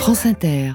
France Inter.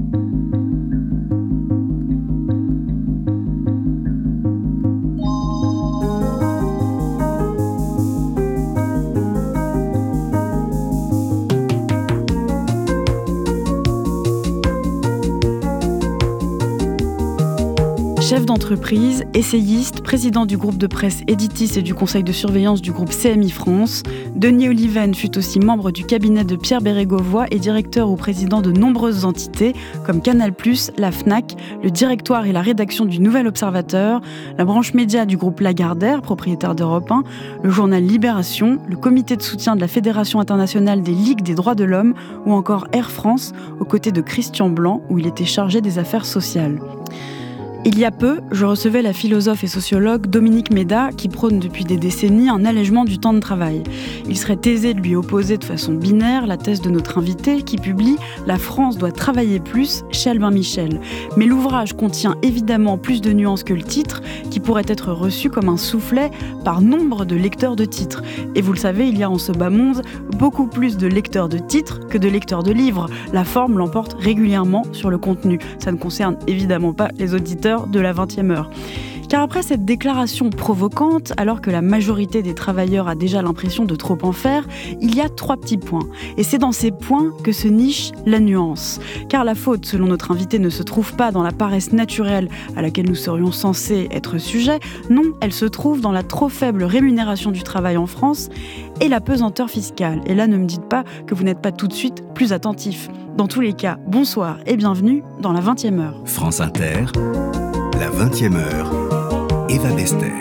Chef d'entreprise, essayiste, président du groupe de presse Editis et du conseil de surveillance du groupe CMI France, Denis Oliven fut aussi membre du cabinet de Pierre Bérégovoy et directeur ou président de nombreuses entités comme Canal+, la Fnac, le directoire et la rédaction du Nouvel Observateur, la branche média du groupe Lagardère, propriétaire d'Europe 1, le journal Libération, le comité de soutien de la Fédération internationale des ligues des droits de l'homme ou encore Air France, aux côtés de Christian Blanc, où il était chargé des affaires sociales. Il y a peu, je recevais la philosophe et sociologue Dominique Méda qui prône depuis des décennies un allègement du temps de travail. Il serait aisé de lui opposer de façon binaire la thèse de notre invité qui publie « La France doit travailler plus » chez Albin Michel. Mais l'ouvrage contient évidemment plus de nuances que le titre qui pourrait être reçu comme un soufflet par nombre de lecteurs de titres. Et vous le savez, il y a en ce bas monde beaucoup plus de lecteurs de titres que de lecteurs de livres. La forme l'emporte régulièrement sur le contenu. Ça ne concerne évidemment pas les auditeurs de la 20e heure. Car après cette déclaration provocante, alors que la majorité des travailleurs a déjà l'impression de trop en faire, il y a 3 petits points. Et c'est dans ces points que se niche la nuance. Car la faute, selon notre invité, ne se trouve pas dans la paresse naturelle à laquelle nous serions censés être sujets. Non, elle se trouve dans la trop faible rémunération du travail en France et la pesanteur fiscale. Et là, ne me dites pas que vous n'êtes pas tout de suite plus attentif. Dans tous les cas, bonsoir et bienvenue dans la 20e heure. France Inter, la 20e heure, Eva Bester.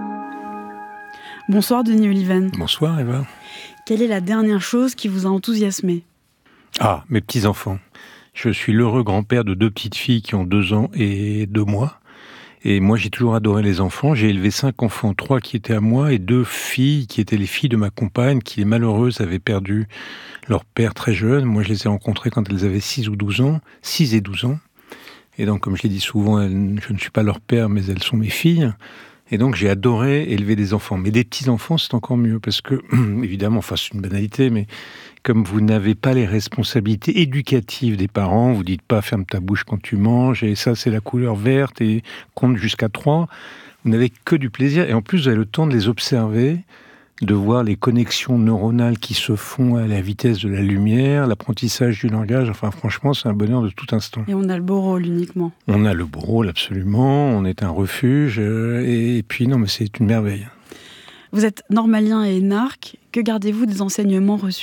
Bonsoir Denis Oliven. Bonsoir Eva. Quelle est la dernière chose qui vous a enthousiasmé ? Ah, mes petits-enfants. Je suis l'heureux grand-père de 2 petites filles qui ont 2 ans et 2 mois. Et moi, j'ai toujours adoré les enfants. J'ai élevé 5 enfants, 3 qui étaient à moi et 2 filles qui étaient les filles de ma compagne qui, malheureuses, avaient perdu leur père très jeune. Moi, je les ai rencontrées quand elles avaient 6 ou 12 ans, 6 et 12 ans. Et donc, comme je l'ai dit souvent, je ne suis pas leur père, mais elles sont mes filles. Et donc, j'ai adoré élever des enfants. Mais des petits-enfants, c'est encore mieux parce que, évidemment, enfin, c'est une banalité, mais comme vous n'avez pas les responsabilités éducatives des parents, vous dites pas « ferme ta bouche quand tu manges » et ça, c'est la couleur verte et compte jusqu'à 3. Vous n'avez que du plaisir. Et en plus, vous avez le temps de les observer, de voir les connexions neuronales qui se font à la vitesse de la lumière, l'apprentissage du langage. Enfin, franchement, c'est un bonheur de tout instant. Et on a le beau rôle uniquement. On a le beau rôle, absolument. On est un refuge. Et puis, non, mais c'est une merveille. Vous êtes normalien et énarque. Que gardez-vous des enseignements reçus ?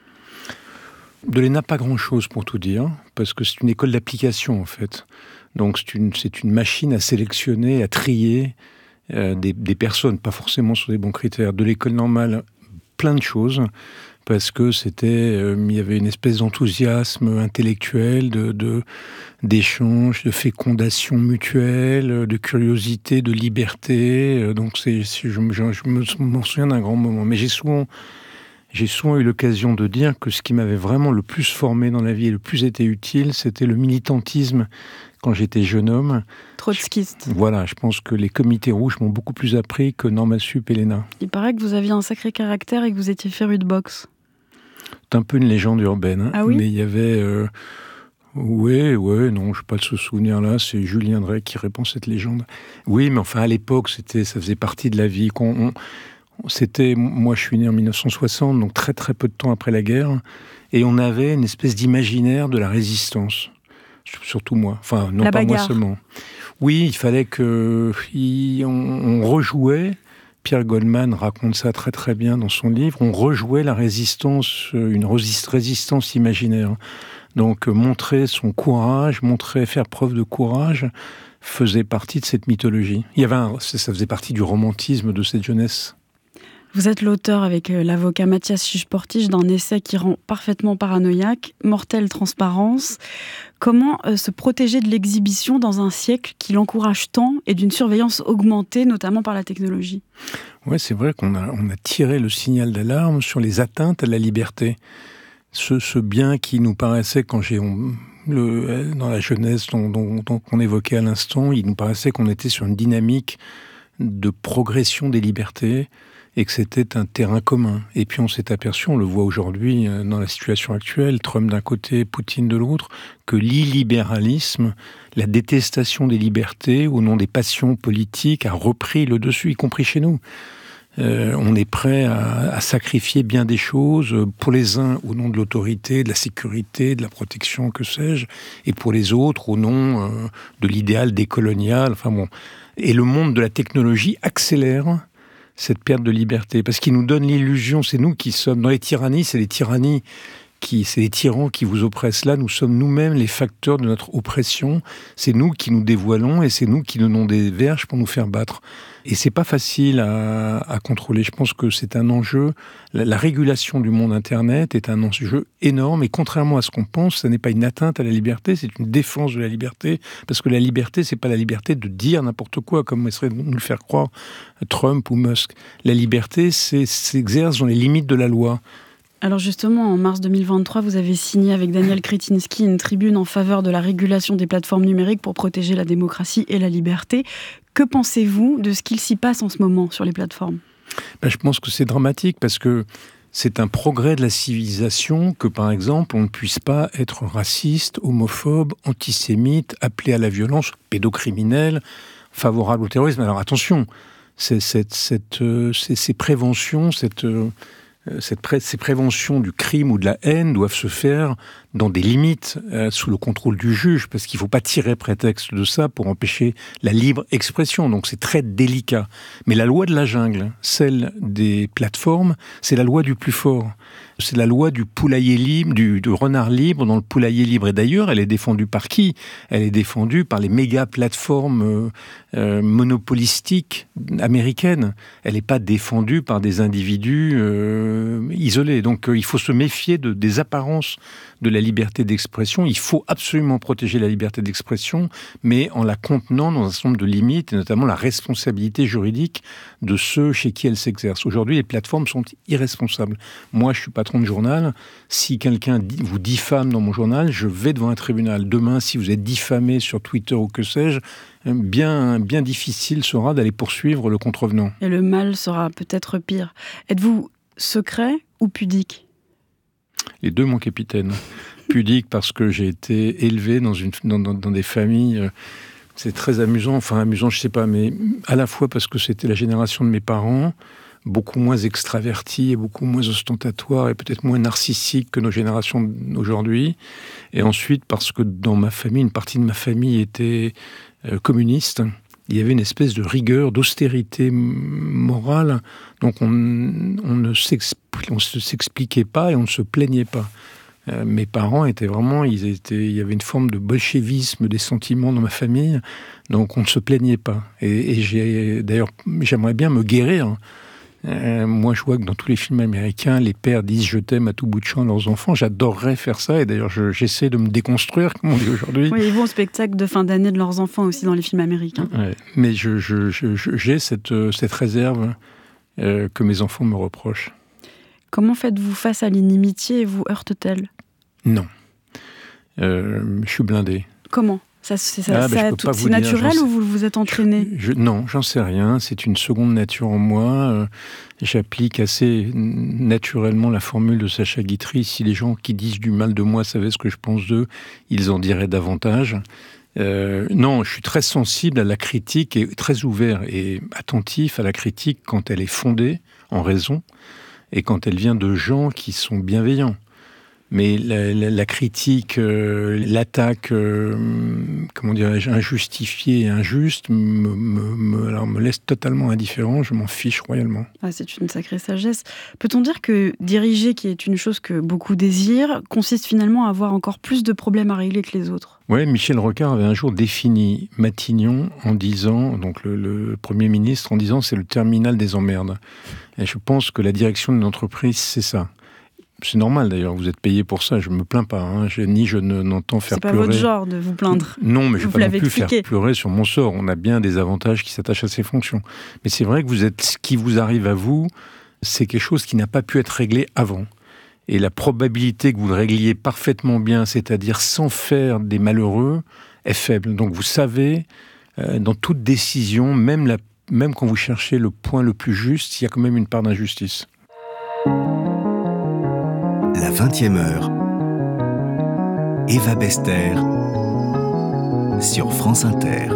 De l'ENA, pas grand-chose pour tout dire, parce que c'est une école d'application, en fait. Donc, c'est une machine à sélectionner, à trier des personnes, pas forcément sur des bons critères. De l'école normale, plein de choses, parce que il y avait une espèce d'enthousiasme intellectuel, d'échange, de fécondation mutuelle, de curiosité, de liberté. Donc, je m'en souviens d'un grand moment. Mais j'ai souvent eu l'occasion de dire que ce qui m'avait vraiment le plus formé dans la vie et le plus été utile, c'était le militantisme quand j'étais jeune homme. Trotskiste. Voilà, je pense que les comités rouges m'ont beaucoup plus appris que Normal Sup et l'ENA. Il paraît que vous aviez un sacré caractère et que vous étiez féru de boxe. C'est un peu une légende urbaine. Hein. Ah oui ? Mais il y avait... Ouais, non, je n'ai pas de ce souvenir-là. C'est Julien Drey qui répond cette légende. Oui, mais enfin, à l'époque, ça faisait partie de la vie. Moi, je suis né en 1960, donc très très peu de temps après la guerre, et on avait une espèce d'imaginaire de la résistance, surtout moi. Enfin, non, la pas bagarre. moi seulement. Oui, il fallait qu'on rejouait. Pierre Goldman raconte ça très très bien dans son livre. On rejouait la résistance, une résistance imaginaire. Donc, montrer son courage, faire preuve de courage, faisait partie de cette mythologie. Ça faisait partie du romantisme de cette jeunesse. Vous êtes l'auteur avec l'avocat Mathias Chiche-Portige d'un essai qui rend parfaitement paranoïaque, Mortelle transparence. Comment se protéger de l'exhibition dans un siècle qui l'encourage tant et d'une surveillance augmentée, notamment par la technologie ? Oui, c'est vrai qu'on a tiré le signal d'alarme sur les atteintes à la liberté. Ce bien qui nous paraissait, dans la jeunesse qu'on évoquait à l'instant, il nous paraissait qu'on était sur une dynamique de progression des libertés. et que c'était un terrain commun. Et puis on s'est aperçu, on le voit aujourd'hui dans la situation actuelle, Trump d'un côté, Poutine de l'autre, que l'illibéralisme, la détestation des libertés au nom des passions politiques a repris le dessus, y compris chez nous. On est prêt à sacrifier bien des choses, pour les uns au nom de l'autorité, de la sécurité, de la protection, que sais-je, et pour les autres au nom de l'idéal décolonial. Enfin bon. Et le monde de la technologie accélère cette perte de liberté, parce qu'il nous donne l'illusion, c'est nous qui sommes dans les tyrannies, c'est les tyrans qui vous oppressent. Là, nous sommes nous-mêmes les facteurs de notre oppression, c'est nous qui nous dévoilons et c'est nous qui donnons des verges pour nous faire battre. Et c'est pas facile à contrôler. Je pense que c'est un enjeu. La régulation du monde Internet est un enjeu énorme. Et contrairement à ce qu'on pense, ça n'est pas une atteinte à la liberté, c'est une défense de la liberté. Parce que la liberté, c'est pas la liberté de dire n'importe quoi, comme essaierait de nous le faire croire Trump ou Musk. La liberté, s'exerce dans les limites de la loi. Alors justement, en mars 2023, vous avez signé avec Daniel Kretinsky une tribune en faveur de la régulation des plateformes numériques pour protéger la démocratie et la liberté. Que pensez-vous de ce qu'il s'y passe en ce moment sur les plateformes ? Je pense que c'est dramatique parce que c'est un progrès de la civilisation que, par exemple, on ne puisse pas être raciste, homophobe, antisémite, appelé à la violence, pédocriminel, favorable au terrorisme. Alors attention, ces préventions, ces préventions du crime ou de la haine doivent se faire dans des limites, sous le contrôle du juge, parce qu'il ne faut pas tirer prétexte de ça pour empêcher la libre expression. Donc c'est très délicat. Mais la loi de la jungle, celle des plateformes, c'est la loi du plus fort. C'est la loi du poulailler libre, du renard libre dans le poulailler libre. Et d'ailleurs, elle est défendue par qui ? Elle est défendue par les méga plateformes monopolistiques américaines. Elle n'est pas défendue par des individus isolés. Donc il faut se méfier des apparences de la liberté d'expression. Il faut absolument protéger la liberté d'expression, mais en la contenant dans un certain nombre de limites, et notamment la responsabilité juridique de ceux chez qui elle s'exerce. Aujourd'hui, les plateformes sont irresponsables. Moi, je suis patron de journal. Si quelqu'un vous diffame dans mon journal, je vais devant un tribunal. Demain, si vous êtes diffamé sur Twitter ou que sais-je, bien difficile sera d'aller poursuivre le contrevenant. Et le mal sera peut-être pire. Êtes-vous secret ou pudique ? Les deux, mon capitaine. Pudique parce que j'ai été élevé dans des familles. C'est très amusant. Enfin, amusant, je sais pas, mais à la fois parce que c'était la génération de mes parents, beaucoup moins extravertis et beaucoup moins ostentatoires et peut-être moins narcissiques que nos générations d'aujourd'hui. Et ensuite parce que dans ma famille, une partie de ma famille était communiste. Il y avait une espèce de rigueur, d'austérité morale. Donc on ne s'expliquait pas et on ne se plaignait pas. Mes parents étaient vraiment... il y avait une forme de bolchevisme des sentiments dans ma famille. Donc on ne se plaignait pas. Et d'ailleurs, j'aimerais bien me guérir. Moi, je vois que dans tous les films américains, les pères disent « je t'aime » à tout bout de champ à leurs enfants. J'adorerais faire ça. Et d'ailleurs, j'essaie de me déconstruire, comme on dit aujourd'hui. Oui, ils vont au spectacle de fin d'année de leurs enfants aussi dans les films américains. Ouais. Mais j'ai cette réserve que mes enfants me reprochent. Comment faites-vous face à l'inimitié et vous heurte-t-elle ? Non. Je suis blindé. Comment ? C'est naturel ou vous vous êtes entraîné ? Non, j'en sais rien. C'est une seconde nature en moi. J'applique assez naturellement la formule de Sacha Guitry. Si les gens qui disent du mal de moi savaient ce que je pense d'eux, ils en diraient davantage. Non, je suis très sensible à la critique et très ouvert et attentif à la critique quand elle est fondée en raison et quand elle vient de gens qui sont bienveillants. Mais la critique, l'attaque, comment dirais-je, injustifiée et injuste me laisse totalement indifférent, je m'en fiche royalement. Ah, c'est une sacrée sagesse. Peut-on dire que diriger, qui est une chose que beaucoup désirent, consiste finalement à avoir encore plus de problèmes à régler que les autres ? Oui, Michel Rocard avait un jour défini Matignon en disant, donc le Premier ministre, en disant c'est le terminal des emmerdes. Et je pense que la direction d'une entreprise, c'est ça. C'est normal d'ailleurs, vous êtes payé pour ça, je ne me plains pas. Je n'entends faire pleurer. C'est pas votre genre de vous plaindre. Non, mais je ne vais pas non plus faire pleurer sur mon sort. On a bien des avantages qui s'attachent à ces fonctions. Mais c'est vrai que ce qui vous arrive à vous, c'est quelque chose qui n'a pas pu être réglé avant. Et la probabilité que vous le régliez parfaitement bien, c'est-à-dire sans faire des malheureux, est faible. Donc vous savez, dans toute décision, même la même quand vous cherchez le point le plus juste, il y a quand même une part d'injustice. La 20e heure. Eva Bester sur France Inter.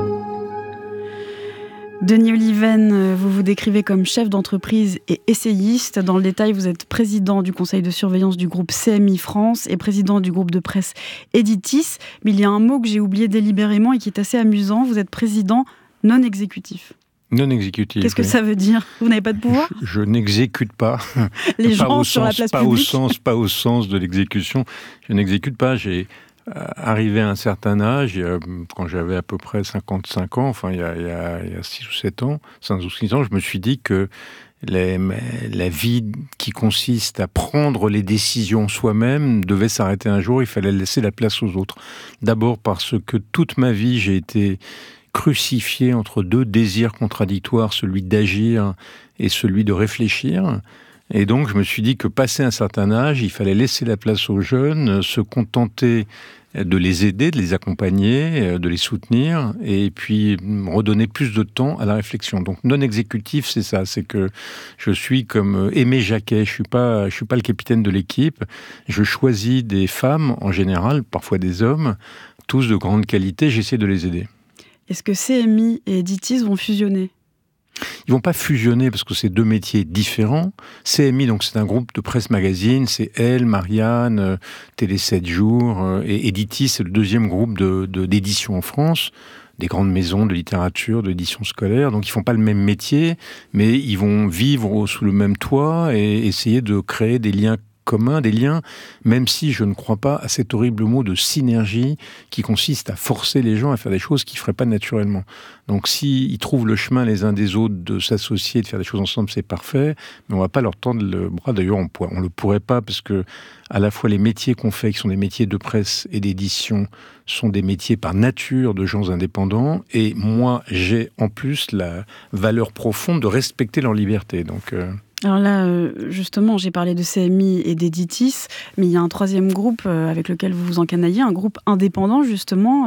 Denis Oliven, vous vous décrivez comme chef d'entreprise et essayiste. Dans le détail, vous êtes président du conseil de surveillance du groupe CMI France et président du groupe de presse Editis. Mais il y a un mot que j'ai oublié délibérément et qui est assez amusant. Vous êtes président non exécutif. Non exécutif. Qu'est-ce que ça veut dire ? Vous n'avez pas de pouvoir ? Je n'exécute pas. Les gens sur la place publique. Pas au sens de l'exécution. Je n'exécute pas. J'ai arrivé à un certain âge, quand j'avais à peu près 55 ans, enfin il y a 6 ou 7 ans, 5 ou 6 ans, je me suis dit que la vie qui consiste à prendre les décisions soi-même devait s'arrêter un jour, il fallait laisser la place aux autres. D'abord parce que toute ma vie, j'ai été crucifié entre deux désirs contradictoires, celui d'agir et celui de réfléchir. Et donc, je me suis dit que passé un certain âge, il fallait laisser la place aux jeunes, se contenter de les aider, de les accompagner, de les soutenir, et puis redonner plus de temps à la réflexion. Donc, non exécutif, c'est ça. C'est que je suis comme Aimé Jacquet. Je suis pas le capitaine de l'équipe. Je choisis des femmes, en général, parfois des hommes, tous de grande qualité. J'essaie de les aider. Est-ce que CMI et Editis vont fusionner ? Ils vont pas fusionner parce que c'est deux métiers différents. CMI, donc c'est un groupe de presse magazine, c'est Elle, Marianne, Télé 7 jours, et Editis, c'est le deuxième groupe d'édition en France, des grandes maisons de littérature, d'édition scolaire. Donc ils font pas le même métier, mais ils vont vivre sous le même toit et essayer de créer des liens communs, des liens, même si je ne crois pas à cet horrible mot de synergie qui consiste à forcer les gens à faire des choses qu'ils ne feraient pas naturellement. Donc s'ils trouvent le chemin les uns des autres de s'associer, de faire des choses ensemble, c'est parfait, mais on ne va pas leur tendre le bras. D'ailleurs, on ne le pourrait pas parce que à la fois les métiers qu'on fait, qui sont des métiers de presse et d'édition, sont des métiers par nature de gens indépendants, et moi, j'ai en plus la valeur profonde de respecter leur liberté. Donc... Alors là, justement, j'ai parlé de CMI et d'Editis, mais il y a un troisième groupe avec lequel vous vous encanaillez, un groupe indépendant, justement,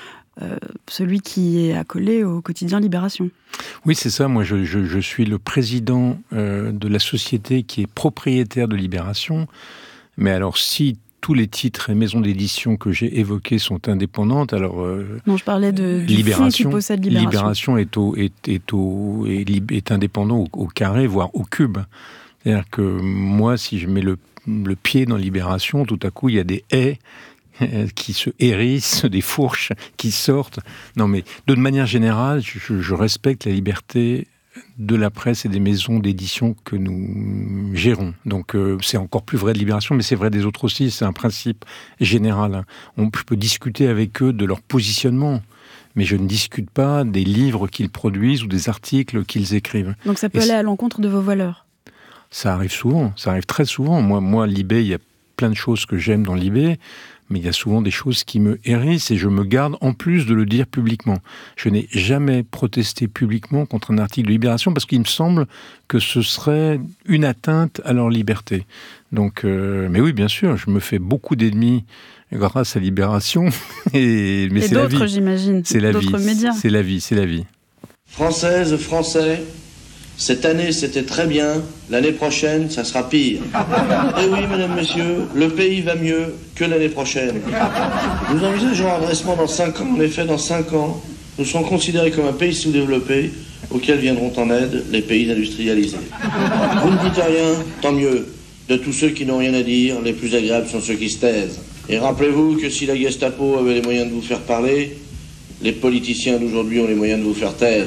celui qui est accolé au quotidien Libération. Oui, c'est ça. Moi, je suis le président de la société qui est propriétaire de Libération. Mais alors, si tous les titres et maisons d'édition que j'ai évoqués sont indépendantes, alors... non, je parlais du fonds qui possède Libération. Libération est indépendant au carré, voire au cube. C'est-à-dire que moi, si je mets le pied dans Libération, tout à coup, il y a des haies qui se hérissent, des fourches qui sortent. Non, mais de manière générale, je respecte la liberté de la presse et des maisons d'édition que nous gérons. Donc c'est encore plus vrai de Libération, mais c'est vrai des autres aussi, c'est un principe général. Je peux discuter avec eux de leur positionnement, mais je ne discute pas des livres qu'ils produisent ou des articles qu'ils écrivent. Donc ça peut aller à l'encontre de vos valeurs ? Ça arrive souvent, ça arrive très souvent. Moi, Libé, il y a plein de choses que j'aime dans Libé, mais il y a souvent des choses qui me hérissent et je me garde en plus de le dire publiquement. Je n'ai jamais protesté publiquement contre un article de Libération parce qu'il me semble que ce serait une atteinte à leur liberté. Donc, mais oui, bien sûr, je me fais beaucoup d'ennemis grâce à Libération. Mais et c'est d'autres, la vie. J'imagine. C'est la d'autres vie. Médias. C'est la vie. Françaises, Français, cette année c'était très bien, l'année prochaine ça sera pire. Eh oui, mesdames, messieurs, le pays va mieux que l'année prochaine. Nous envisageons un redressement dans 5 ans. En effet, dans 5 ans, nous serons considérés comme un pays sous-développé auquel viendront en aide les pays industrialisés. Vous ne dites rien, tant mieux. De tous ceux qui n'ont rien à dire, les plus agréables sont ceux qui se taisent. Et rappelez-vous que si la Gestapo avait les moyens de vous faire parler, les politiciens d'aujourd'hui ont les moyens de vous faire taire.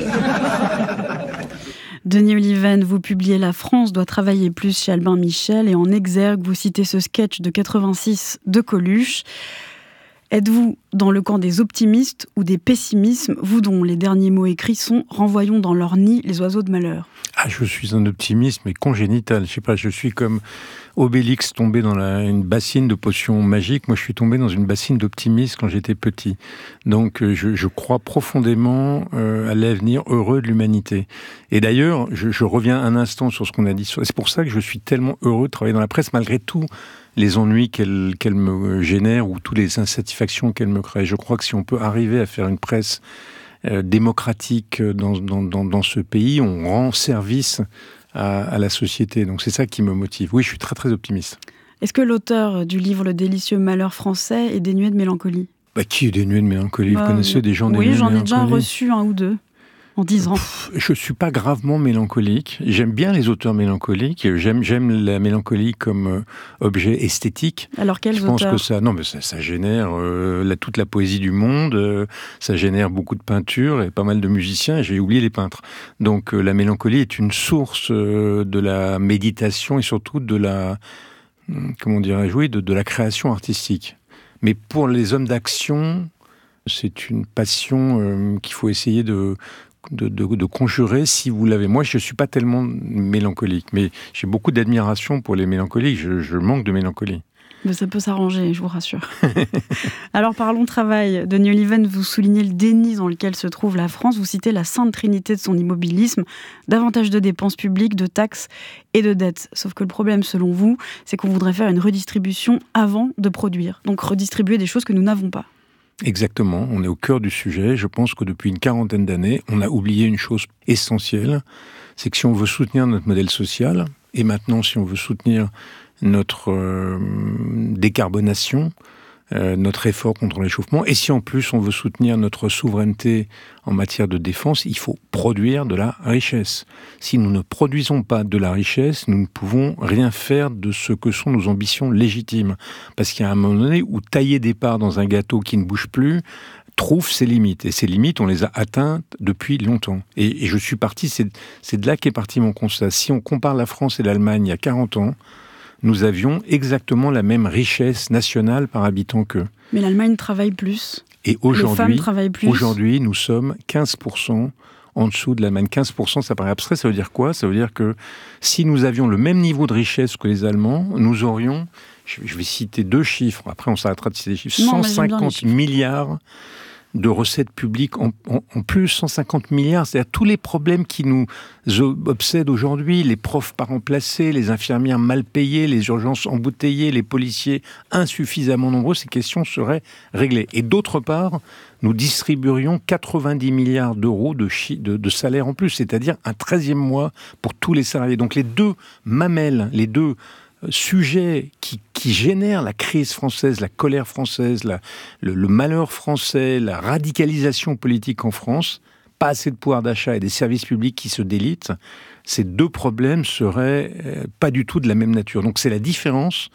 Denis Oliven, vous publiez « La France doit travailler plus » chez Albin Michel et en exergue, vous citez ce sketch de 86 de Coluche. Êtes-vous dans le camp des optimistes ou des pessimistes, vous dont les derniers mots écrits sont « Renvoyons dans leur nid les oiseaux de malheur ». Ah, je suis un optimiste, mais congénital. Je sais pas, je suis comme Obélix tombé dans une bassine de potions magiques. Moi, je suis tombé dans une bassine d'optimisme quand j'étais petit. Donc, je crois profondément à l'avenir heureux de l'humanité. Et d'ailleurs, je reviens un instant sur ce qu'on a dit. C'est pour ça que je suis tellement heureux de travailler dans la presse, malgré tous les ennuis qu'elle me génère ou toutes les insatisfactions qu'elle me crée. Je crois que si on peut arriver à faire une presse démocratique dans ce pays, on rend service à la société. Donc c'est ça qui me motive. Oui, je suis très très optimiste. Est-ce que l'auteur du livre Le délicieux malheur français est dénué de mélancolie ? Qui est dénué de mélancolie ? Vous connaissez des gens dénués de mélancolie ? Oui, j'en ai déjà reçu un ou deux. En 10 ans. Je ne suis pas gravement mélancolique. J'aime bien les auteurs mélancoliques. J'aime la mélancolie comme objet esthétique. Alors quels auteurs ? Je pense que ça génère toute la poésie du monde. Ça génère beaucoup de peintures et pas mal de musiciens. Et j'ai oublié les peintres. Donc la mélancolie est une source de la méditation et surtout de la, de la création artistique. Mais pour les hommes d'action, c'est une passion qu'il faut essayer de conjurer si vous l'avez. Moi, je ne suis pas tellement mélancolique, mais j'ai beaucoup d'admiration pour les mélancoliques. Je manque de mélancolie. Mais ça peut s'arranger, je vous rassure. Alors, parlons travail. Denis Oliven, vous soulignez le déni dans lequel se trouve la France. Vous citez la sainte trinité de son immobilisme, davantage de dépenses publiques, de taxes et de dettes. Sauf que le problème, selon vous, c'est qu'on voudrait faire une redistribution avant de produire. Donc, redistribuer des choses que nous n'avons pas. Exactement, on est au cœur du sujet. Je pense que depuis une 40aine d'années, on a oublié une chose essentielle, c'est que si on veut soutenir notre modèle social, et maintenant si on veut soutenir notre décarbonation, notre effort contre le réchauffement, et si en plus on veut soutenir notre souveraineté en matière de défense, il faut produire de la richesse. Si nous ne produisons pas de la richesse, nous ne pouvons rien faire de ce que sont nos ambitions légitimes. Parce qu'il y a un moment donné où tailler des parts dans un gâteau qui ne bouge plus trouve ses limites. Et ces limites, on les a atteintes depuis longtemps. Et je suis parti, c'est de là qu'est parti mon constat. Si on compare la France et l'Allemagne il y a 40 ans, nous avions exactement la même richesse nationale par habitant qu'eux. Mais l'Allemagne travaille plus. Et les femmes travaillent plus. Aujourd'hui, nous sommes 15% en dessous de l'Allemagne. 15%, ça paraît abstrait, ça veut dire quoi ? Ça veut dire que si nous avions le même niveau de richesse que les Allemands, nous aurions, je vais citer 2 chiffres, après on s'arrêtera de citer des chiffres, 150 milliards de recettes publiques en plus, 150 milliards, c'est-à-dire tous les problèmes qui nous obsèdent aujourd'hui, les profs pas remplacés, les infirmières mal payées, les urgences embouteillées, les policiers insuffisamment nombreux, ces questions seraient réglées. Et d'autre part, nous distribuerions 90 milliards d'euros de salaire en plus, c'est-à-dire un 13e mois pour tous les salariés. Donc les deux mamelles, les deux sujets qui génèrent la crise française, la colère française, le malheur français, la radicalisation politique en France, pas assez de pouvoir d'achat et des services publics qui se délitent, ces 2 problèmes seraient pas du tout de la même nature. Donc c'est la différence,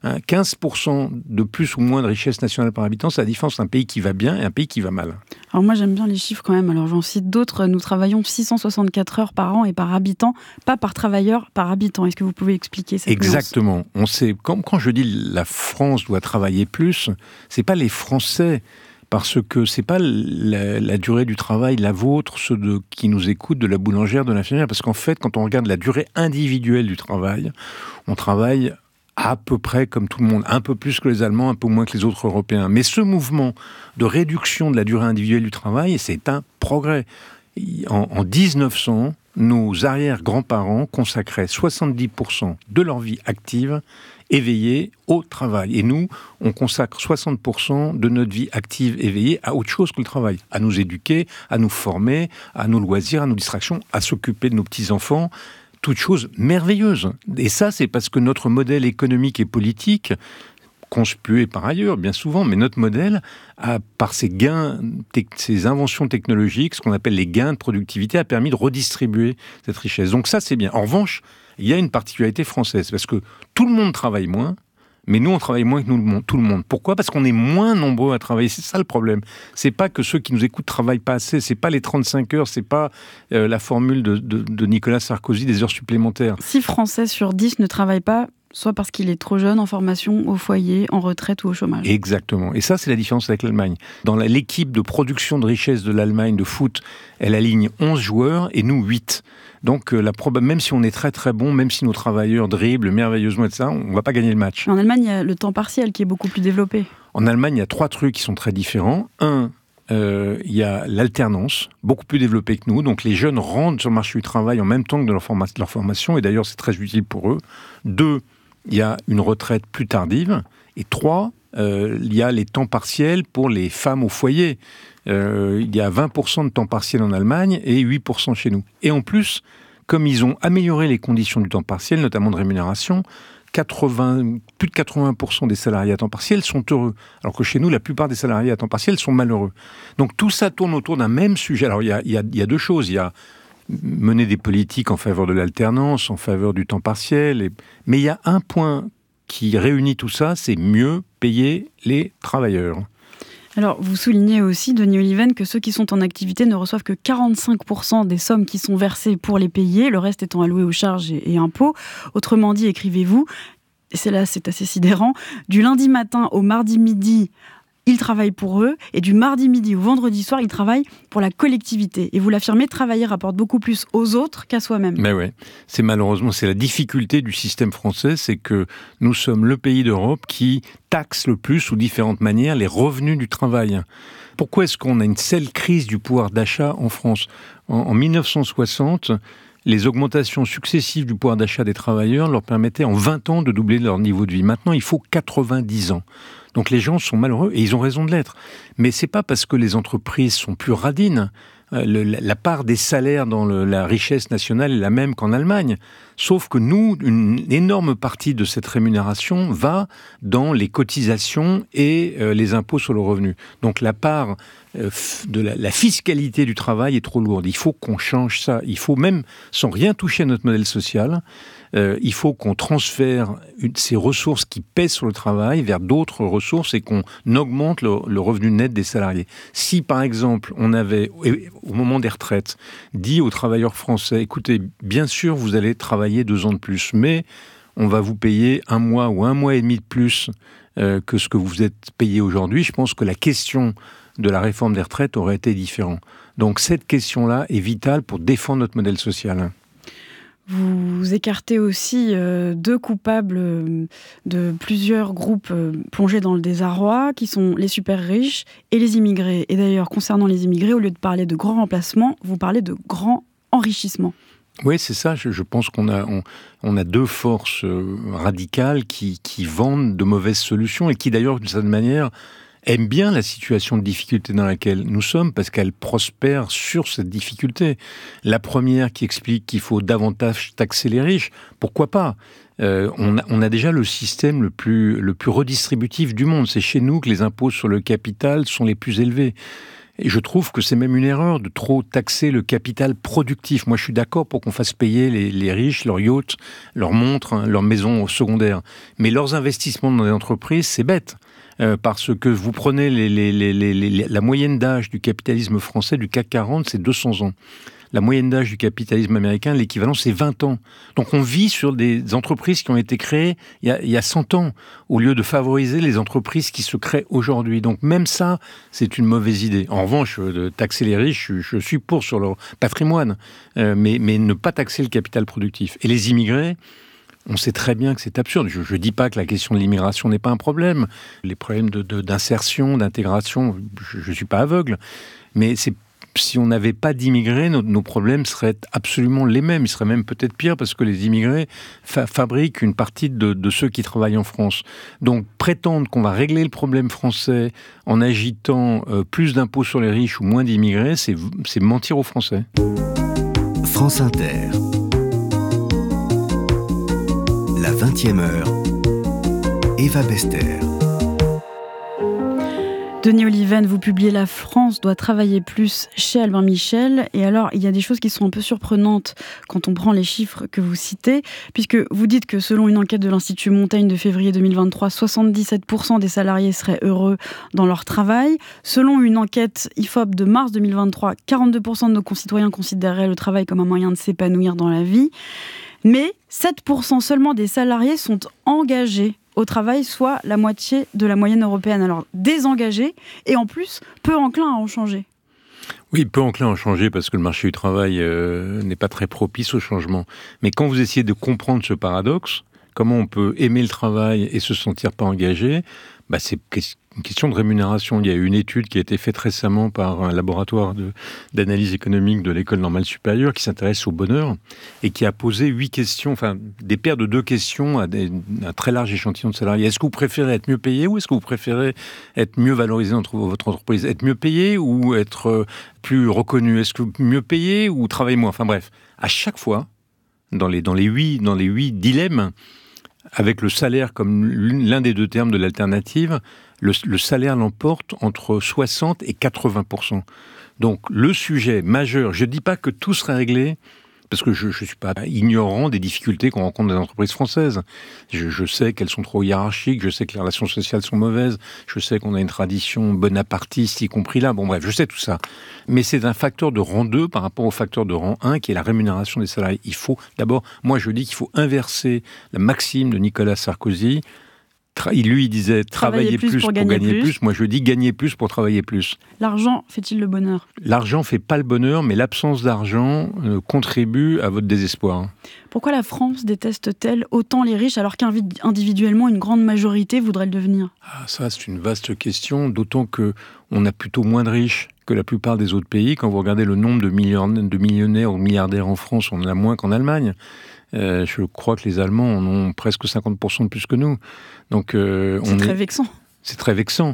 15% de plus ou moins de richesse nationale par habitant, c'est la différence d'un pays qui va bien et un pays qui va mal. Alors moi j'aime bien les chiffres quand même, alors j'en cite d'autres. Nous travaillons 664 heures par an et par habitant, pas par travailleur, par habitant. Est-ce que vous pouvez expliquer cette nuance ? Exactement. On sait, quand je dis la France doit travailler plus, c'est pas les Français, parce que c'est pas la durée du travail, la vôtre, ceux qui nous écoutent, de la boulangère, de l'infirmière, parce qu'en fait, quand on regarde la durée individuelle du travail, on travaille à peu près comme tout le monde, un peu plus que les Allemands, un peu moins que les autres Européens. Mais ce mouvement de réduction de la durée individuelle du travail, c'est un progrès. En 1900, nos arrière-grands-parents consacraient 70% de leur vie active éveillée au travail. Et nous, on consacre 60% de notre vie active éveillée à autre chose que le travail. À nous éduquer, à nous former, à nos loisirs, à nos distractions, à s'occuper de nos petits-enfants. Toute chose merveilleuse. Et ça, c'est parce que notre modèle économique et politique, conspué par ailleurs, bien souvent, mais notre modèle, par ses gains, ses inventions technologiques, ce qu'on appelle les gains de productivité, a permis de redistribuer cette richesse. Donc ça, c'est bien. En revanche, il y a une particularité française, parce que tout le monde travaille moins, mais nous, on travaille moins que tout le monde. Pourquoi ? Parce qu'on est moins nombreux à travailler. C'est ça le problème. C'est pas que ceux qui nous écoutent travaillent pas assez. C'est pas les 35 heures. C'est pas la formule de Nicolas Sarkozy des heures supplémentaires. 6 Français sur 10 ne travaillent pas, soit parce qu'il est trop jeune, en formation, au foyer, en retraite ou au chômage. Exactement. Et ça, c'est la différence avec l'Allemagne. Dans l'équipe de production de richesse de l'Allemagne de foot, elle aligne 11 joueurs et nous 8. Donc, même si on est très très bon, même si nos travailleurs dribblent merveilleusement et ça, on ne va pas gagner le match. En Allemagne, il y a le temps partiel qui est beaucoup plus développé. En Allemagne, il y a 3 trucs qui sont très différents. Un, il y a l'alternance, beaucoup plus développée que nous. Donc, les jeunes rentrent sur le marché du travail en même temps que de leur formation. Et d'ailleurs, c'est très utile pour eux. 2, il y a une retraite plus tardive. Et 3, il y a les temps partiels pour les femmes au foyer. Il y a 20% de temps partiel en Allemagne et 8% chez nous. Et en plus, comme ils ont amélioré les conditions du temps partiel, notamment de rémunération, plus de 80% des salariés à temps partiel sont heureux. Alors que chez nous, la plupart des salariés à temps partiel sont malheureux. Donc tout ça tourne autour d'un même sujet. Alors il y a deux choses. Il y a mener des politiques en faveur de l'alternance, en faveur du temps partiel. Mais il y a un point qui réunit tout ça, c'est mieux payer les travailleurs. Alors, vous soulignez aussi, Denis Oliven, que ceux qui sont en activité ne reçoivent que 45% des sommes qui sont versées pour les payer, le reste étant alloué aux charges et impôts. Autrement dit, écrivez-vous, et c'est assez sidérant, du lundi matin au mardi midi, ils travaillent pour eux, et du mardi midi au vendredi soir, ils travaillent pour la collectivité. Et vous l'affirmez, travailler rapporte beaucoup plus aux autres qu'à soi-même. Mais ouais, c'est la difficulté du système français, c'est que nous sommes le pays d'Europe qui taxe le plus, sous différentes manières, les revenus du travail. Pourquoi est-ce qu'on a une telle crise du pouvoir d'achat en France ? En 1960, les augmentations successives du pouvoir d'achat des travailleurs leur permettaient en 20 ans de doubler leur niveau de vie. Maintenant, il faut 90 ans. Donc les gens sont malheureux et ils ont raison de l'être. Mais c'est pas parce que les entreprises sont plus radines. La part des salaires dans la richesse nationale est la même qu'en Allemagne. Sauf que nous, une énorme partie de cette rémunération va dans les cotisations et les impôts sur le revenu. Donc la part de la fiscalité du travail est trop lourde. Il faut qu'on change ça. Il faut même, sans rien toucher à notre modèle social, il faut qu'on transfère ces ressources qui pèsent sur le travail vers d'autres ressources et qu'on augmente le revenu net des salariés. Si, par exemple, on avait, au moment des retraites, dit aux travailleurs français, écoutez, bien sûr, vous allez travailler 2 ans de plus, mais on va vous payer 1 mois ou 1 mois et demi de plus que ce que vous êtes payé aujourd'hui, je pense que la question de la réforme des retraites aurait été différente. Donc cette question-là est vitale pour défendre notre modèle social. Vous écartez aussi 2 coupables de plusieurs groupes plongés dans le désarroi, qui sont les super riches et les immigrés. Et d'ailleurs, concernant les immigrés, au lieu de parler de grand remplacement, vous parlez de grand enrichissement. Oui, c'est ça. Je pense qu'on a 2 forces radicales qui vendent de mauvaises solutions et qui, d'ailleurs, d'une certaine manière, aiment bien la situation de difficulté dans laquelle nous sommes parce qu'elle prospère sur cette difficulté. La première qui explique qu'il faut davantage taxer les riches, pourquoi pas ? On a déjà le système le plus redistributif du monde. C'est chez nous que les impôts sur le capital sont les plus élevés. Et je trouve que c'est même une erreur de trop taxer le capital productif. Moi, je suis d'accord pour qu'on fasse payer les riches, leurs yachts, leurs montres, leurs maisons secondaires. Mais leurs investissements dans les entreprises, c'est bête. Parce que vous prenez la moyenne d'âge du capitalisme français, du CAC 40, c'est 200 ans. La moyenne d'âge du capitalisme américain, l'équivalent, c'est 20 ans. Donc on vit sur des entreprises qui ont été créées il y a 100 ans, au lieu de favoriser les entreprises qui se créent aujourd'hui. Donc même ça, c'est une mauvaise idée. En revanche, de taxer les riches, je suis pour sur leur patrimoine, mais ne pas taxer le capital productif. Et les immigrés, on sait très bien que c'est absurde. Je ne dis pas que la question de l'immigration n'est pas un problème. Les problèmes d'insertion, d'intégration, je ne suis pas aveugle. Mais si on n'avait pas d'immigrés, nos problèmes seraient absolument les mêmes. Ils seraient même peut-être pires parce que les immigrés fabriquent une partie de ceux qui travaillent en France. Donc prétendre qu'on va régler le problème français en agitant plus d'impôts sur les riches ou moins d'immigrés, c'est mentir aux Français. France Inter. La 20e heure, Eva Bester. Denis Oliven, vous publiez « La France doit travailler plus » chez Albin Michel. Et alors, il y a des choses qui sont un peu surprenantes quand on prend les chiffres que vous citez, puisque vous dites que selon une enquête de l'Institut Montaigne de février 2023, 77% des salariés seraient heureux dans leur travail. Selon une enquête IFOP de mars 2023, 42% de nos concitoyens considéreraient le travail comme un moyen de s'épanouir dans la vie. Mais 7% seulement des salariés sont engagés au travail, soit la moitié de la moyenne européenne. Alors désengagés et en plus peu enclins à en changer. Oui, peu enclin à en changer parce que le marché du travail n'est pas très propice au changement. Mais quand vous essayez de comprendre ce paradoxe, comment on peut aimer le travail et se sentir pas engagé, c'est une question de rémunération. Il y a eu une étude qui a été faite récemment par un laboratoire d'analyse économique de l'École normale supérieure qui s'intéresse au bonheur et qui a posé 8 questions, enfin des paires de 2 questions à un très large échantillon de salariés. Est-ce que vous préférez être mieux payé ou est-ce que vous préférez être mieux valorisé dans votre entreprise? Être mieux payé ou être plus reconnu? Est-ce que mieux payé ou travailler moins? Enfin bref, à chaque fois, dans les 8 dilemmes, avec le salaire comme l'un des 2 termes de l'alternative, le salaire l'emporte entre 60 et 80%. Donc le sujet majeur, je ne dis pas que tout serait réglé, parce que je ne suis pas ignorant des difficultés qu'on rencontre dans les entreprises françaises. Je sais qu'elles sont trop hiérarchiques, je sais que les relations sociales sont mauvaises, je sais qu'on a une tradition bonapartiste, y compris là. Bon bref, je sais tout ça. Mais c'est un facteur de rang 2 par rapport au facteur de rang 1 qui est la rémunération des salariés. Il faut, d'abord, moi je dis qu'il faut inverser la maxime de Nicolas Sarkozy. Il disait travailler plus pour gagner plus. Moi, je dis gagner plus pour travailler plus. L'argent fait-il le bonheur? L'argent ne fait pas le bonheur, mais l'absence d'argent contribue à votre désespoir. Pourquoi la France déteste-t-elle autant les riches alors qu'individuellement, une grande majorité voudrait le devenir? Ça, c'est une vaste question, d'autant qu'on a plutôt moins de riches que la plupart des autres pays. Quand vous regardez le nombre de millionnaires ou milliardaires en France, on en a moins qu'en Allemagne. Je crois que les Allemands en ont presque 50% de plus que nous. Donc, c'est très vexant. C'est très vexant.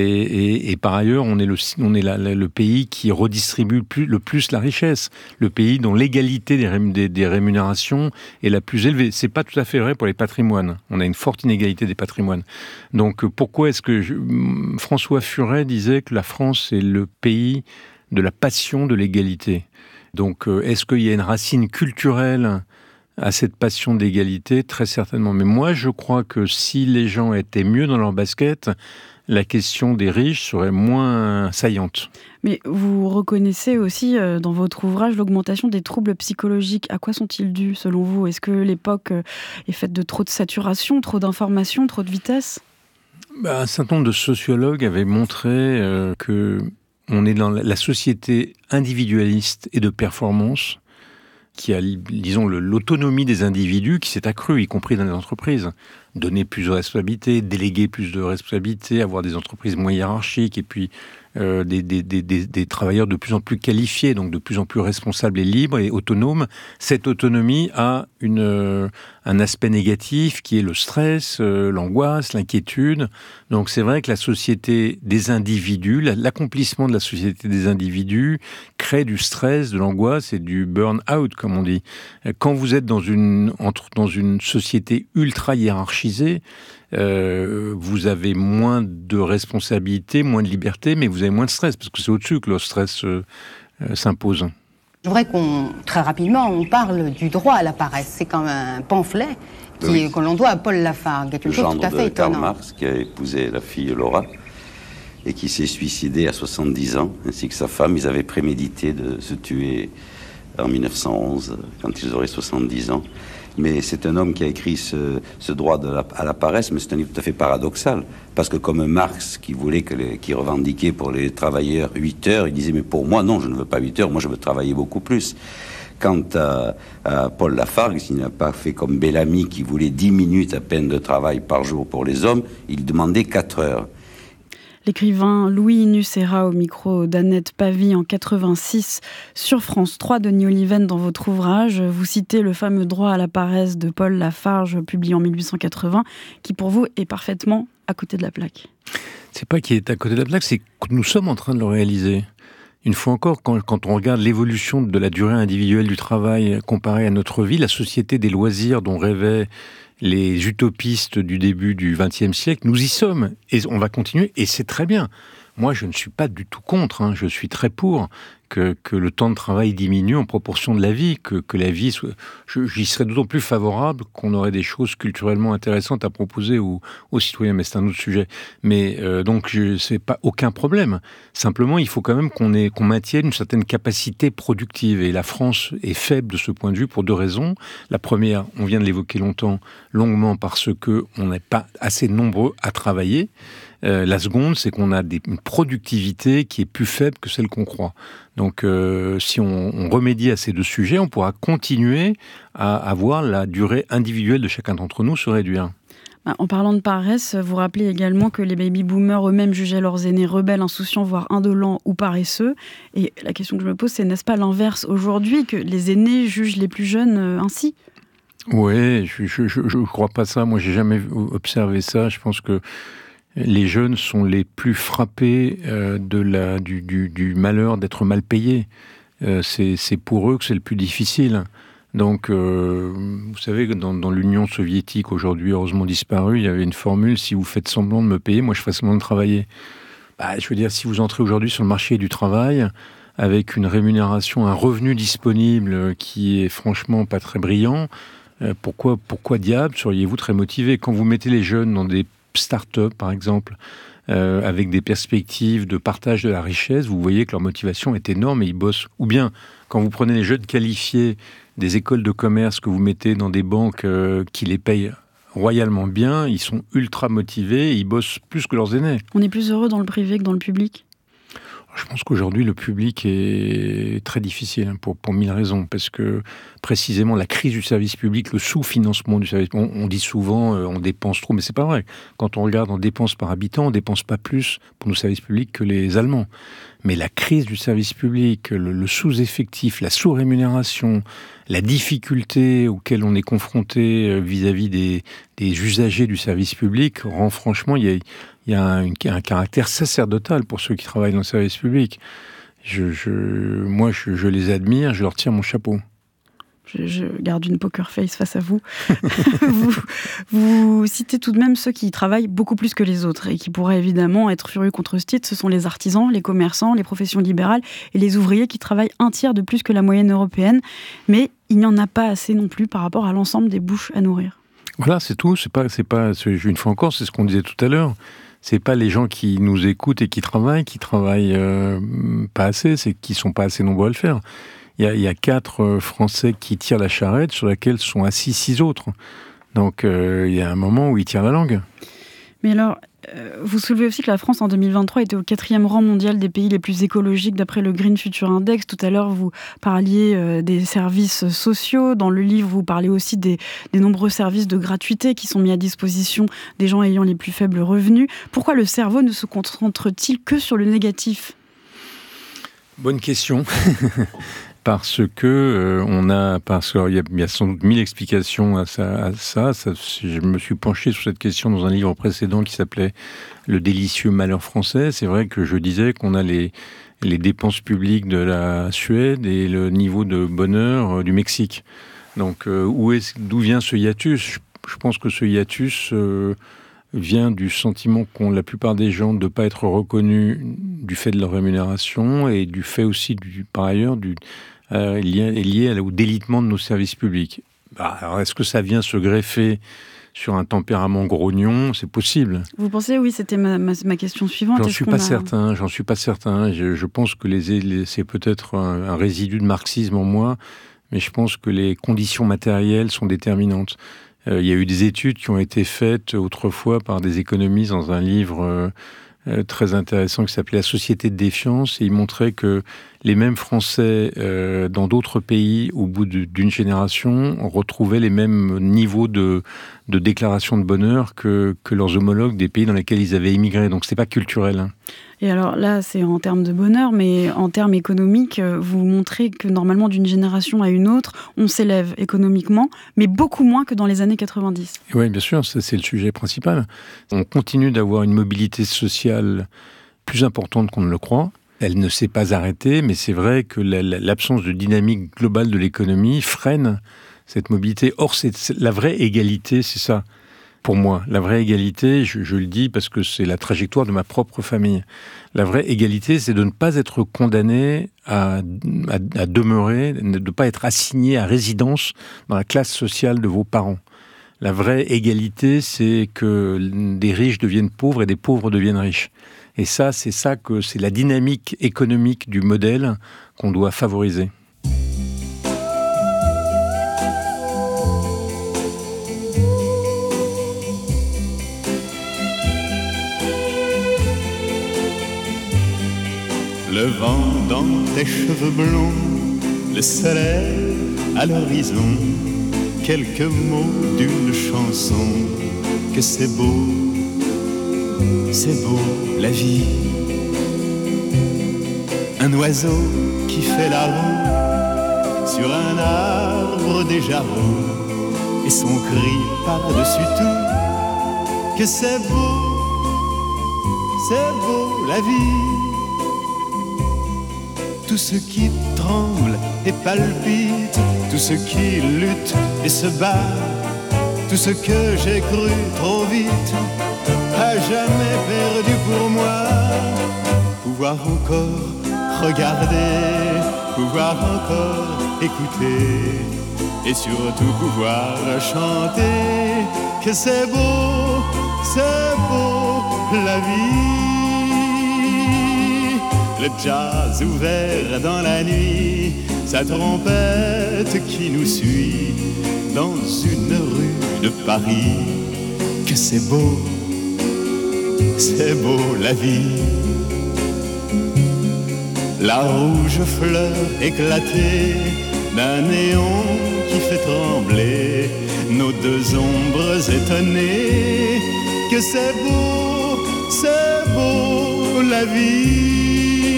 Et par ailleurs, on est le pays qui redistribue le plus la richesse. Le pays dont l'égalité des rémunérations est la plus élevée. C'est pas tout à fait vrai pour les patrimoines. On a une forte inégalité des patrimoines. Donc pourquoi est-ce que... François Furet disait que la France est le pays de la passion de l'égalité. Donc est-ce qu'il y a une racine culturelle à cette passion d'égalité? Très certainement. Mais moi, je crois que si les gens étaient mieux dans leur basket, la question des riches serait moins saillante. Mais vous reconnaissez aussi dans votre ouvrage l'augmentation des troubles psychologiques. À quoi sont-ils dus, selon vous? Est-ce que l'époque est faite de trop de saturation, trop d'informations, trop de vitesse? Un certain nombre de sociologues avaient montré qu'on est dans la société individualiste et de performance, qui a, disons, l'autonomie des individus qui s'est accrue, y compris dans les entreprises. Donner plus de responsabilités, déléguer plus de responsabilités, avoir des entreprises moins hiérarchiques, et puis des travailleurs de plus en plus qualifiés, donc de plus en plus responsables et libres et autonomes. Cette autonomie a un aspect négatif qui est le stress, l'angoisse, l'inquiétude. Donc c'est vrai que la société des individus, l'accomplissement de la société des individus crée du stress, de l'angoisse et du burn-out, comme on dit. Quand vous êtes dans une société ultra hiérarchisée, vous avez moins de responsabilités, moins de liberté, mais vous avez moins de stress, parce que c'est au-dessus que le stress s'impose. Je voudrais très rapidement, on parle du droit à la paresse. C'est comme un pamphlet que l'on doit à Paul Lafargue. C'est une chose tout à fait étonnante. Karl Marx, qui a épousé la fille Laura, et qui s'est suicidé à 70 ans, ainsi que sa femme. Ils avaient prémédité de se tuer en 1911, quand ils auraient 70 ans. Mais c'est un homme qui a écrit ce droit à la paresse, mais c'est un livre tout à fait paradoxal. Parce que comme Marx, qui revendiquait pour les travailleurs 8 heures, il disait, mais pour moi, non, je ne veux pas 8 heures, moi je veux travailler beaucoup plus. Quant à Paul Lafargue, il n'a pas fait comme Bellamy, qui voulait 10 minutes à peine de travail par jour pour les hommes, il demandait 4 heures. L'écrivain Louis Nucera au micro d'Annette Pavy en 86 sur France 3, Denis Oliven, dans votre ouvrage. Vous citez le fameux droit à la paresse de Paul Lafargue, publié en 1880, qui pour vous est parfaitement à côté de la plaque. C'est pas qu'il est à côté de la plaque, c'est que nous sommes en train de le réaliser. Une fois encore, quand on regarde l'évolution de la durée individuelle du travail comparée à notre vie, la société des loisirs dont rêvaient les utopistes du début du XXe siècle, nous y sommes. Et on va continuer, et c'est très bien. Moi, je ne suis pas du tout contre, je suis très pour que le temps de travail diminue en proportion de la vie, que la vie soit... J'y serais d'autant plus favorable qu'on aurait des choses culturellement intéressantes à proposer aux citoyens, mais c'est un autre sujet. Mais donc, c'est pas aucun problème. Simplement, il faut quand même qu'on maintienne une certaine capacité productive. Et la France est faible de ce point de vue pour 2 raisons. La première, on vient de l'évoquer longuement, parce qu'on n'est pas assez nombreux à travailler. La seconde, c'est qu'on a une productivité qui est plus faible que celle qu'on croit. Donc, si on remédie à ces 2 sujets, on pourra continuer à avoir la durée individuelle de chacun d'entre nous se réduire. En parlant de paresse, vous rappelez également que les baby-boomers eux-mêmes jugeaient leurs aînés rebelles, insouciants, voire indolents ou paresseux. Et la question que je me pose, c'est n'est-ce pas l'inverse aujourd'hui, que les aînés jugent les plus jeunes ainsi ? Oui, je crois pas ça. Moi, j'ai jamais observé ça. Je pense que les jeunes sont les plus frappés du malheur d'être mal payés. C'est pour eux que c'est le plus difficile. Donc, vous savez, dans l'Union soviétique, aujourd'hui heureusement disparue, il y avait une formule: si vous faites semblant de me payer, moi je ferai semblant de travailler. Je veux dire, si vous entrez aujourd'hui sur le marché du travail avec une rémunération, un revenu disponible qui est franchement pas très brillant, pourquoi diable seriez-vous très motivé ? Quand vous mettez les jeunes dans des start-up, par exemple, avec des perspectives de partage de la richesse, vous voyez que leur motivation est énorme et ils bossent. Ou bien, quand vous prenez les jeunes qualifiés des écoles de commerce que vous mettez dans des banques qui les payent royalement bien, ils sont ultra motivés et ils bossent plus que leurs aînés. On est plus heureux dans le privé que dans le public ? Je pense qu'aujourd'hui, le public est très difficile pour 1000 raisons, parce que précisément la crise du service public, le sous-financement du service public, on dit souvent on dépense trop, mais c'est pas vrai. Quand on regarde en dépenses par habitant, on dépense pas plus pour nos services publics que les Allemands. Mais la crise du service public, le sous-effectif, la sous-rémunération, la difficulté auquel on est confronté vis-à-vis des usagers du service public rend franchement, il y a un caractère sacerdotal pour ceux qui travaillent dans le service public. Moi, je les admire, je leur tire mon chapeau. Je garde une poker face face à vous. Vous citez tout de même ceux qui travaillent beaucoup plus que les autres et qui pourraient évidemment être furieux contre ce titre. Ce sont les artisans, les commerçants, les professions libérales et les ouvriers qui travaillent un tiers de plus que la moyenne européenne. Mais il n'y en a pas assez non plus par rapport à l'ensemble des bouches à nourrir. Voilà, c'est tout. C'est pas, une fois encore, c'est ce qu'on disait tout à l'heure. C'est pas les gens qui nous écoutent et qui travaillent pas assez, c'est qu'ils sont pas assez nombreux à le faire. Il y a 4 Français qui tirent la charrette sur laquelle sont assis 6 autres. Donc il y a un moment où ils tirent la langue. Mais alors, vous soulevez aussi que la France en 2023 était au 4e rang mondial des pays les plus écologiques d'après le Green Future Index. Tout à l'heure, vous parliez des services sociaux. Dans le livre, vous parlez aussi des nombreux services de gratuité qui sont mis à disposition des gens ayant les plus faibles revenus. Pourquoi le cerveau ne se concentre-t-il que sur le négatif ? Bonne question. Parce que il y a sans doute 1000 explications à ça. Je me suis penché sur cette question dans un livre précédent qui s'appelait Le délicieux malheur français. C'est vrai que je disais qu'on a les dépenses publiques de la Suède et le niveau de bonheur du Mexique. Donc d'où vient ce hiatus ? Je pense que ce hiatus vient du sentiment qu'ont la plupart des gens de ne pas être reconnus du fait de leur rémunération et du fait aussi, par ailleurs, lié au délitement de nos services publics. Alors, est-ce que ça vient se greffer sur un tempérament grognon ? C'est possible. Vous pensez, oui, c'était ma question suivante. J'en suis pas certain. Je pense que c'est peut-être un résidu de marxisme en moi, mais je pense que les conditions matérielles sont déterminantes. Il y a eu des études qui ont été faites autrefois par des économistes dans un livre très intéressant qui s'appelait La société de défiance, et ils montraient que les mêmes Français dans d'autres pays, au bout d'une génération, retrouvaient les mêmes niveaux de déclaration de bonheur que leurs homologues des pays dans lesquels ils avaient immigré. Donc c'est pas culturel. Et alors là, c'est en termes de bonheur, mais en termes économiques, vous montrez que normalement, d'une génération à une autre, on s'élève économiquement, mais beaucoup moins que dans les années 90. Oui, bien sûr, ça c'est le sujet principal. On continue d'avoir une mobilité sociale plus importante qu'on ne le croit. Elle ne s'est pas arrêtée, mais c'est vrai que l'absence de dynamique globale de l'économie freine cette mobilité. Or, c'est la vraie égalité, c'est ça. Pour moi, la vraie égalité, je le dis parce que c'est la trajectoire de ma propre famille. La vraie égalité, c'est de ne pas être condamné à demeurer, de ne pas être assigné à résidence dans la classe sociale de vos parents. La vraie égalité, c'est que des riches deviennent pauvres et des pauvres deviennent riches. Et ça, c'est la dynamique économique du modèle qu'on doit favoriser. Le vent dans tes cheveux blonds, le soleil à l'horizon, quelques mots d'une chanson que c'est beau la vie. Un oiseau qui fait la roue sur un arbre déjà roux, et son cri par-dessus tout, que c'est beau la vie. Tout ce qui tremble et palpite, tout ce qui lutte et se bat, tout ce que j'ai cru trop vite, à jamais perdu pour moi. Pouvoir encore regarder, pouvoir encore écouter, et surtout pouvoir chanter, que c'est beau la vie. Le jazz ouvert dans la nuit, sa trompette qui nous suit dans une rue de Paris, que c'est beau la vie. La rouge fleur éclatée d'un néon qui fait trembler nos deux ombres étonnées, que c'est beau la vie.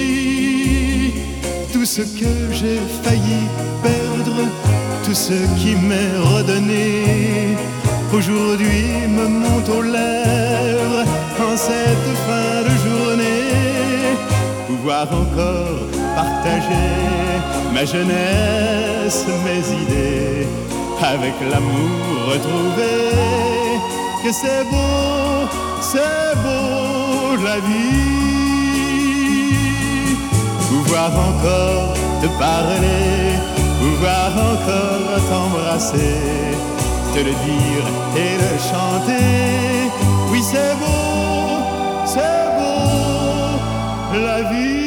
Tout ce que j'ai failli perdre, tout ce qui m'est redonné, aujourd'hui me monte aux lèvres en cette fin de journée. Pouvoir encore partager ma jeunesse, mes idées, avec l'amour retrouvé, que c'est beau la vie. Pouvoir encore te parler, pouvoir encore t'embrasser, te le dire et le chanter, oui c'est beau la vie.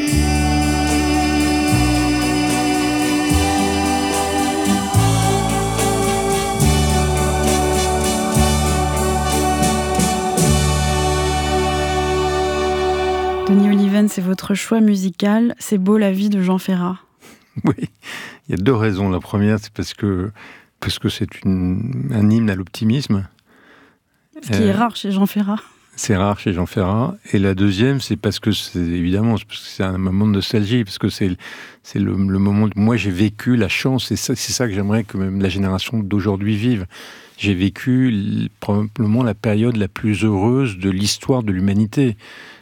Denis Oliven, c'est votre choix musical. C'est beau la vie de Jean Ferrat. Oui, il y a deux raisons. La première, c'est parce que c'est un hymne à l'optimisme. Ce qui est rare chez Jean Ferrat. C'est rare chez Jean Ferrat. Et la deuxième, c'est parce que c'est un moment de nostalgie, parce que c'est le moment où moi j'ai vécu la chance, et c'est ça que j'aimerais que même la génération d'aujourd'hui vive. J'ai vécu probablement la période la plus heureuse de l'histoire de l'humanité.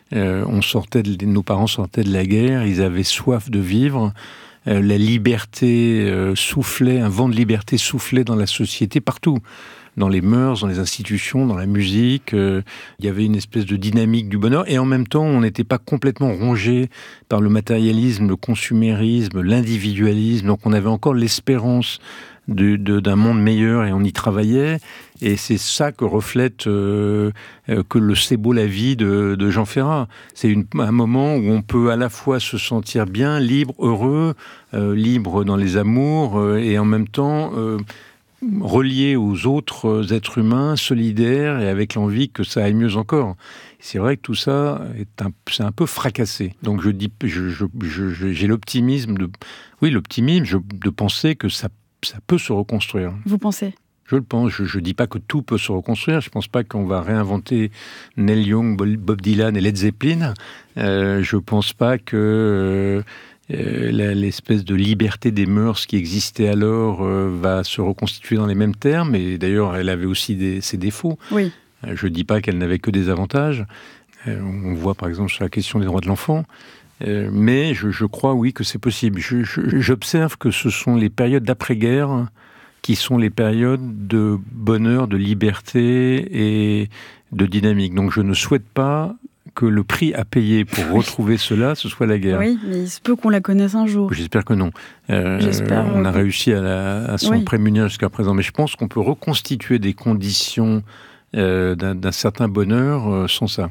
Nos parents sortaient de la guerre, ils avaient soif de vivre, la liberté soufflait, un vent de liberté soufflait dans la société partout, dans les mœurs, dans les institutions, dans la musique. Il y avait une espèce de dynamique du bonheur, et en même temps, on n'était pas complètement rongé par le matérialisme, le consumérisme, l'individualisme. Donc on avait encore l'espérance d'un monde meilleur, et on y travaillait. Et c'est ça que reflète c'est beau la vie de Jean Ferrat. C'est un moment où on peut à la fois se sentir bien, libre, heureux, libre dans les amours, et en même temps relié aux autres êtres humains, solidaires, et avec l'envie que ça aille mieux encore. C'est vrai que tout ça c'est un peu fracassé. Donc j'ai l'optimisme de penser que ça peut se reconstruire. Vous pensez ? Je le pense. Je ne dis pas que tout peut se reconstruire. Je ne pense pas qu'on va réinventer Neil Young, Bob Dylan et Led Zeppelin. Je ne pense pas que l'espèce de liberté des mœurs qui existait alors va se reconstituer dans les mêmes termes. Et d'ailleurs, elle avait aussi ses défauts. Oui. Je ne dis pas qu'elle n'avait que des avantages. On voit par exemple sur la question des droits de l'enfant. Mais je crois, oui, que c'est possible. J'observe que ce sont les périodes d'après-guerre qui sont les périodes de bonheur, de liberté et de dynamique. Donc je ne souhaite pas que le prix à payer pour retrouver cela, ce soit la guerre. Oui, mais il se peut qu'on la connaisse un jour. J'espère que non. On a réussi à s'en prémunir jusqu'à présent. Mais je pense qu'on peut reconstituer des conditions d'un certain bonheur sans ça.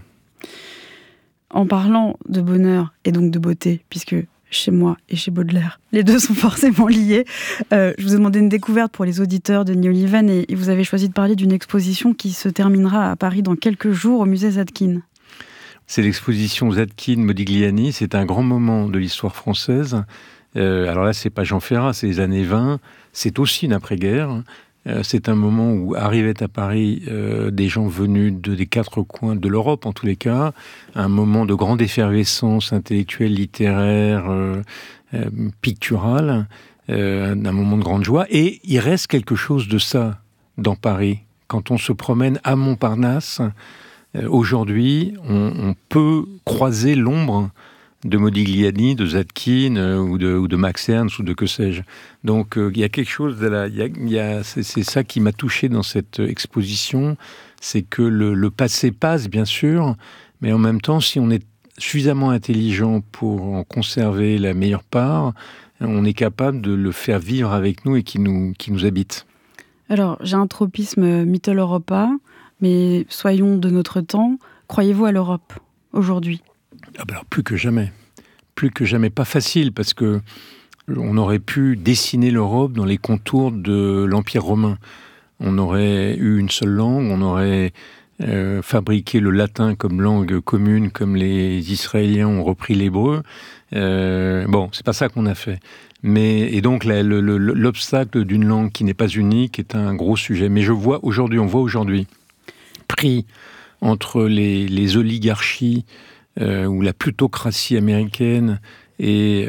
En parlant de bonheur et donc de beauté, puisque chez moi et chez Baudelaire, les deux sont forcément liés, je vous ai demandé une découverte pour les auditeurs de Denis Oliven, et vous avez choisi de parler d'une exposition qui se terminera à Paris dans quelques jours au musée Zadkine. C'est l'exposition Zadkine-Modigliani. C'est un grand moment de l'histoire française. Alors là, c'est pas Jean Ferrat, c'est les années 20. C'est aussi une après-guerre. C'est un moment où arrivaient à Paris des gens venus des quatre coins de l'Europe, en tous les cas, un moment de grande effervescence intellectuelle, littéraire, picturale, un moment de grande joie. Et il reste quelque chose de ça dans Paris. Quand on se promène à Montparnasse, aujourd'hui, on peut croiser l'ombre de Modigliani, de Zadkine ou de Max Ernst ou de que sais-je. Donc il y a quelque chose, c'est ça qui m'a touché dans cette exposition, c'est que le passé passe bien sûr, mais en même temps, si on est suffisamment intelligent pour en conserver la meilleure part, on est capable de le faire vivre avec nous et qui nous habite. Alors, j'ai un tropisme Mitteleuropa, mais soyons de notre temps. Croyez-vous à l'Europe aujourd'hui ? Alors, plus que jamais. Plus que jamais. Pas facile, parce que on aurait pu dessiner l'Europe dans les contours de l'Empire romain. On aurait eu une seule langue, on aurait fabriqué le latin comme langue commune, comme les Israéliens ont repris l'hébreu. Bon, c'est pas ça qu'on a fait. Et donc, l'obstacle d'une langue qui n'est pas unique est un gros sujet. Mais on voit aujourd'hui, pris entre les oligarchies ou la plutocratie américaine et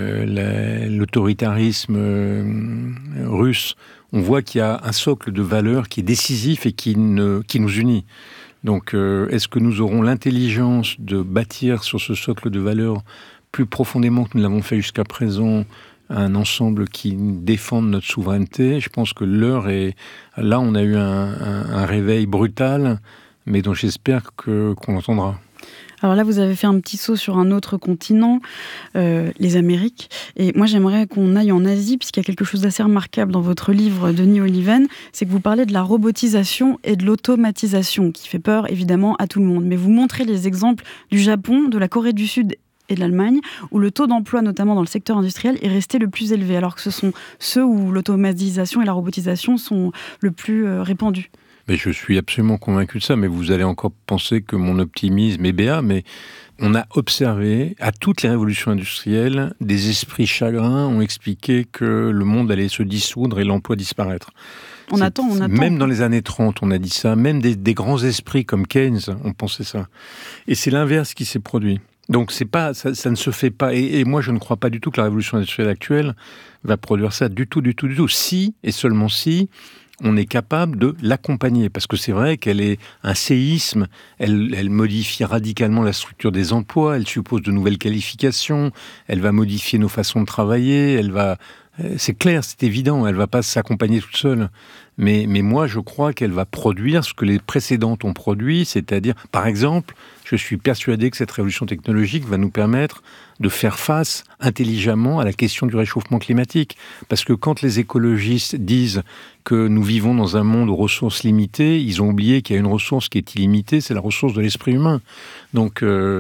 l'autoritarisme russe, on voit qu'il y a un socle de valeurs qui est décisif et qui nous unit. Donc, est-ce que nous aurons l'intelligence de bâtir sur ce socle de valeurs plus profondément que nous l'avons fait jusqu'à présent un ensemble qui défende notre souveraineté? Je pense que l'heure est... Là, on a eu un réveil brutal, mais dont j'espère qu'on l'entendra. Alors là, vous avez fait un petit saut sur un autre continent, les Amériques. Et moi, j'aimerais qu'on aille en Asie, puisqu'il y a quelque chose d'assez remarquable dans votre livre, Denis Oliven, c'est que vous parlez de la robotisation et de l'automatisation, qui fait peur, évidemment, à tout le monde. Mais vous montrez les exemples du Japon, de la Corée du Sud et de l'Allemagne, où le taux d'emploi, notamment dans le secteur industriel, est resté le plus élevé, alors que ce sont ceux où l'automatisation et la robotisation sont le plus répandus. Mais je suis absolument convaincu de ça, mais vous allez encore penser que mon optimisme est béat, mais on a observé, à toutes les révolutions industrielles, des esprits chagrins ont expliqué que le monde allait se dissoudre et l'emploi disparaître. On attend. Même dans les années 30, on a dit ça, même des grands esprits comme Keynes ont pensé ça. Et c'est l'inverse qui s'est produit. Donc ça ne se fait pas. Et moi, je ne crois pas du tout que la révolution industrielle actuelle va produire ça du tout. Si, et seulement si, on est capable de l'accompagner. Parce que c'est vrai qu'elle est un séisme, elle modifie radicalement la structure des emplois, elle suppose de nouvelles qualifications, elle va modifier nos façons de travailler, c'est clair, c'est évident, elle ne va pas s'accompagner toute seule. Mais moi, je crois qu'elle va produire ce que les précédentes ont produit, c'est-à-dire, par exemple, je suis persuadé que cette révolution technologique va nous permettre de faire face intelligemment à la question du réchauffement climatique. Parce que quand les écologistes disent que nous vivons dans un monde aux ressources limitées, ils ont oublié qu'il y a une ressource qui est illimitée, c'est la ressource de l'esprit humain. Donc,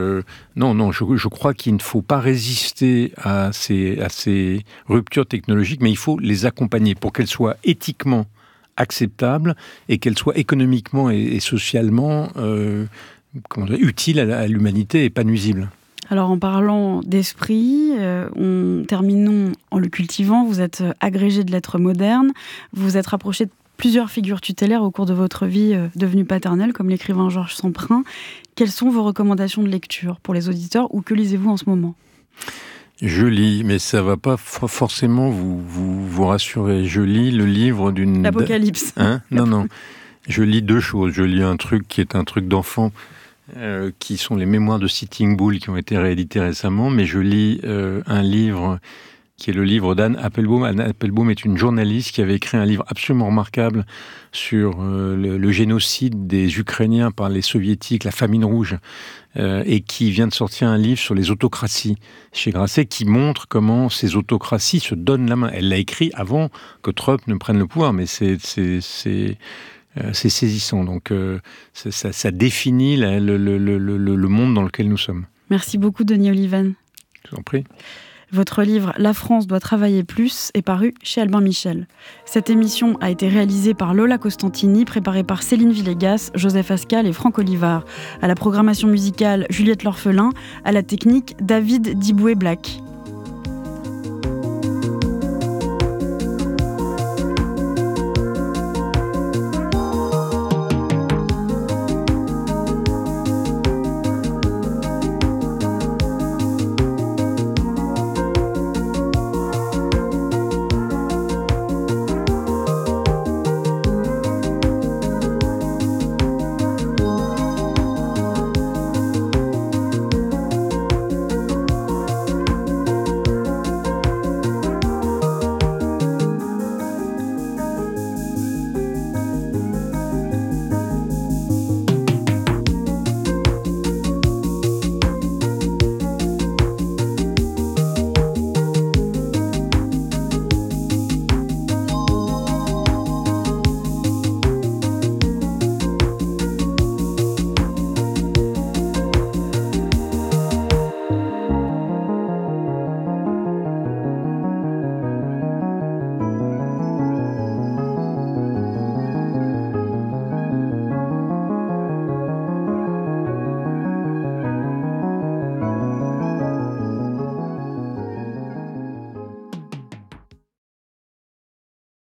je crois qu'il ne faut pas résister à ces ruptures technologiques, mais il faut les accompagner pour qu'elles soient éthiquement acceptables et qu'elles soient économiquement et socialement utiles à l'humanité et pas nuisibles. Alors en parlant d'esprit, terminons en le cultivant. Vous êtes agrégé de lettres modernes, vous vous êtes rapproché de plusieurs figures tutélaires au cours de votre vie devenue paternelle, comme l'écrivain Georges Semprin. Quelles sont vos recommandations de lecture pour les auditeurs ou que lisez-vous en ce moment ? Je lis, mais ça ne va pas forcément vous rassurer. Je lis le livre d'une... L'Apocalypse. Non. Je lis deux choses. Je lis un truc qui est un truc d'enfant, qui sont les mémoires de Sitting Bull qui ont été réédités récemment, mais je lis un livre qui est le livre d'Anne Applebaum. Anne Applebaum est une journaliste qui avait écrit un livre absolument remarquable sur le génocide des Ukrainiens par les Soviétiques, la famine rouge, et qui vient de sortir un livre sur les autocraties chez Grasset, qui montre comment ces autocraties se donnent la main. Elle l'a écrit avant que Trump ne prenne le pouvoir, mais c'est saisissant. Donc, ça définit le monde dans lequel nous sommes. Merci beaucoup, Denis Oliven. Je vous en prie. Votre livre « La France doit travailler plus » est paru chez Albin Michel. Cette émission a été réalisée par Lola Costantini, préparée par Céline Villegas, Joseph Ascal et Franck Olivard. À la programmation musicale, Juliette L'Orphelin. À la technique, David Diboué-Black.